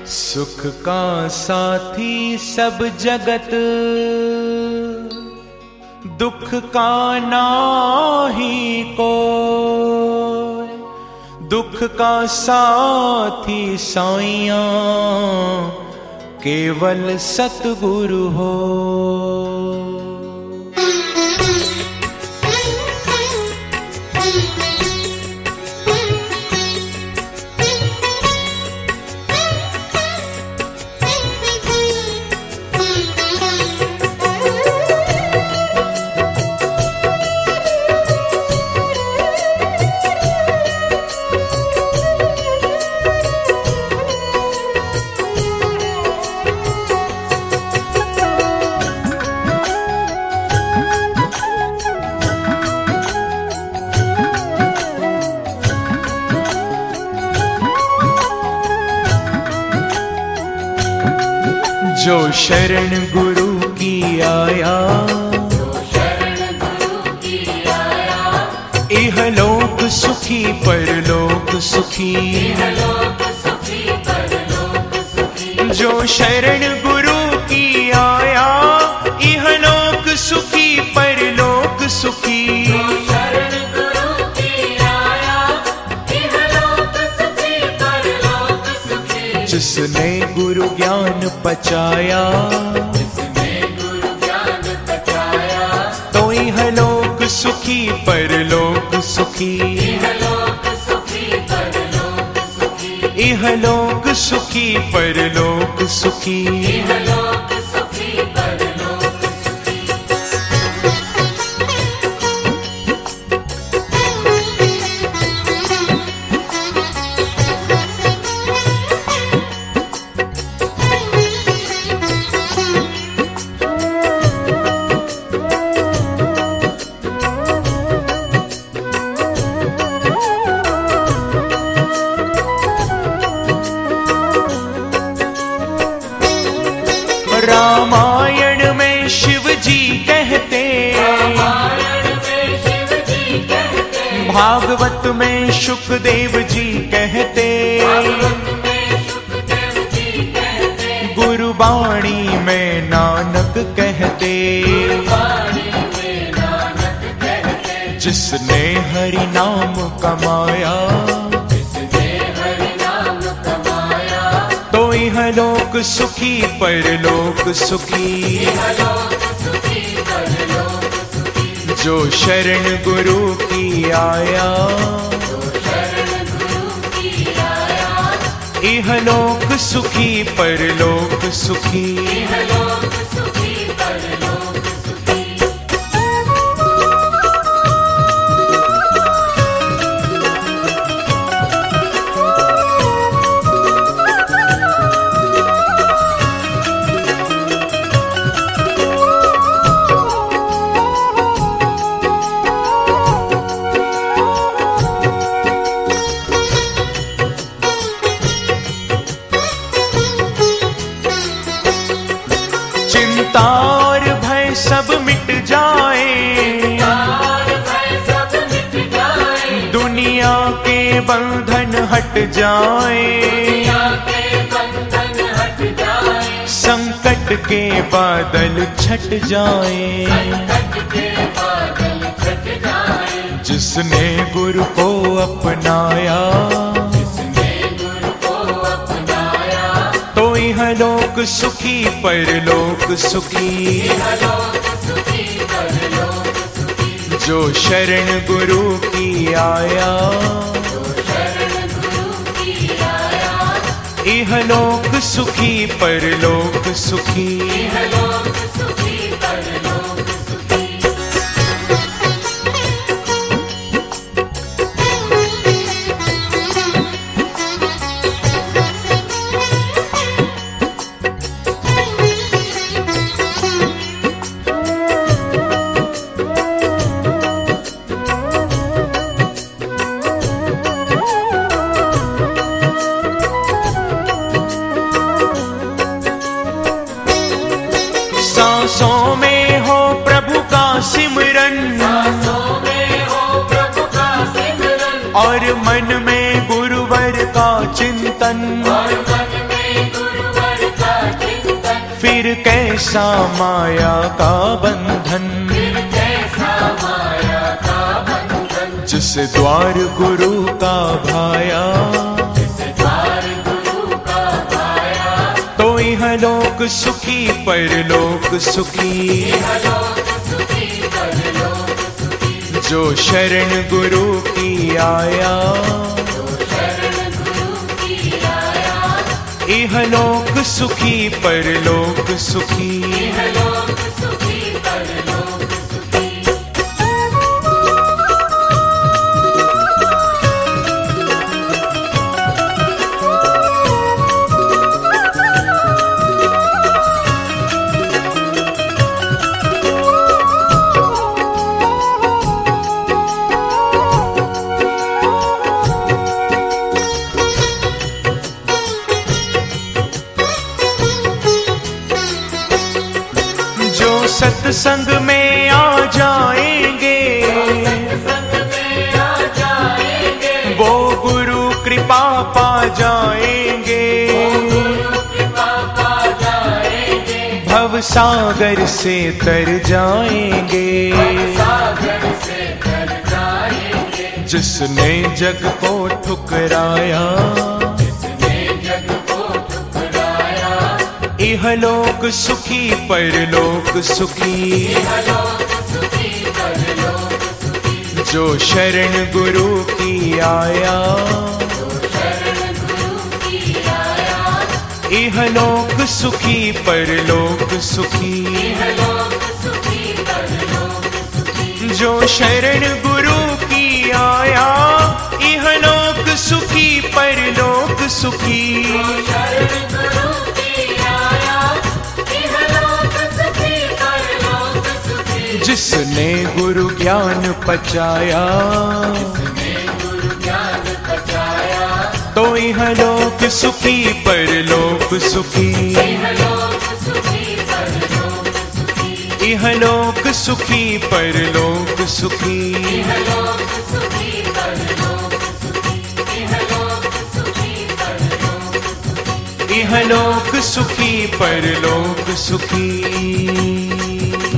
सुख का साथी सब जगत, दुख का नाही कोई। दुख का साथी साइयां केवल सतगुरु हो। जो शरण गुरु की आया, इहलोक सुखी परलोक सुखी। जो शरण गुरु की आया, इहलोक सुखी परलोक सुखी। जिसने गुरु ज्ञान पचाया, तो इहलोक सुखी परलोक सुखी। इहलोक सुखी परलोक सुखी। रामायण में शिव जी कहते, भागवत में शुकदेव जी कहते, गुरुबाणी में नानक कहते। जिसने हरि नाम कमाया, तो इहलोक सुखी परलोक सुखी। जो शरण गुरु की आया, इहलोक सुखी परलोक सुखी। चिंता और भय सब मिट जाए, दुनिया के बंधन हट जाए। संकट के बादल छट जाए। जिसने गुरु को अपनाया, तो इहलोक सुखी परलोक सुखी। जो शरण गुरु की आया, इहलोक सुखी परलोक सुखी। सांसों में हो प्रभु का सिमरन, और मन में गुरुवर का चिंतन। फिर कैसा माया का बंधन, जिस द्वार गुरु का भाया, तो यह लोक सुखी परलोक सुखी। जो शरण गुरु की आया, यह लोक सुखी परलोक सुखी। सत्संग में आ जाएंगे, वो गुरु कृपा पा जाएंगे। भव सागर से तर जाएंगे, जिसने जग को ठुकराया, इह लोक सुखी परलोक सुखी। जो शरण गुरु की आया, इह लोक सुखी परलोक सुखी। जो शरण गुरु की आया, इह लोक सुखी परलोक सुखी। जिसने गुरु ज्ञान पचाया, तो यह लोक सुखी परलोक सुखी। यह लोक सुखी परलोक सुखी। यह लोक सुखी परलोक सुखी।